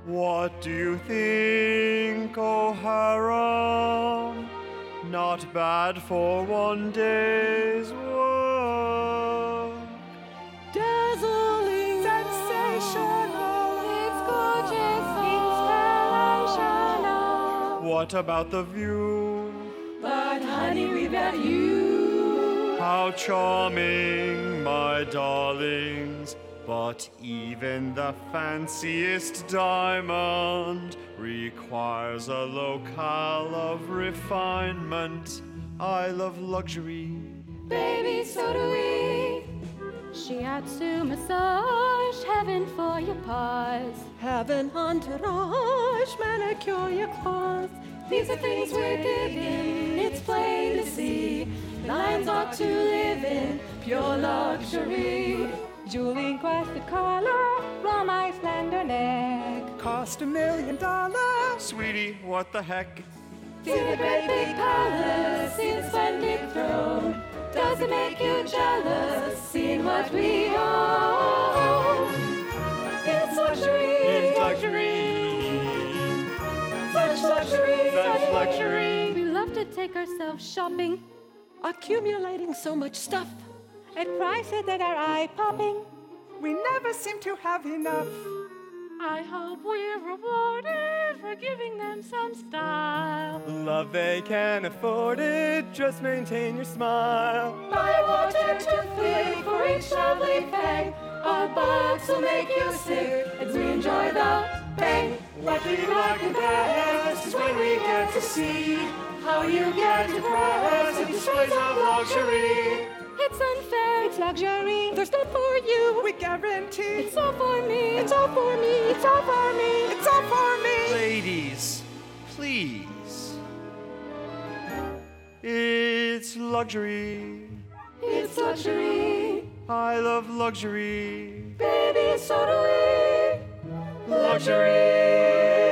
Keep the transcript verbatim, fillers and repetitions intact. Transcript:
What do you think, O harem? Not bad for one day's work. Dazzling, sensational, It's gorgeous, inspirational. What about the view? but honey, we've got you. How charming, my darlings. But even the fanciest diamond requires a locale of refinement. I love luxury. Baby, so do we. Shiatsu massage, heaven for your paws. Heaven entourage, manicure your claws. These are things we're given, it's plain to see. Lions ought to live in pure luxury. Jewel encrusted collar, From my slender neck. cost a million dollars. Sweetie, what the heck? See the great big palace, see the splendid throne. Does it make you jealous, seeing what we own? It's luxury, It's luxury. such luxury, Such luxury. We love to take ourselves shopping Accumulating so much stuff. at prices that are eye-popping. We never seem to have enough. I hope we're rewarded for giving them some style. Love they can afford it, just maintain your smile. Buy water to think for each lovely peg. Our box will make you sick as we enjoy the pain. What we like the best is when we get to see how you get depressed in displays of luxury. It's unfair, it's luxury. There's stuff for you, we guarantee. It's all for me, It's all for me. it's all for me. It's all for me. Ladies, please. It's luxury. It's luxury. I love luxury. Baby, so do we. Luxury.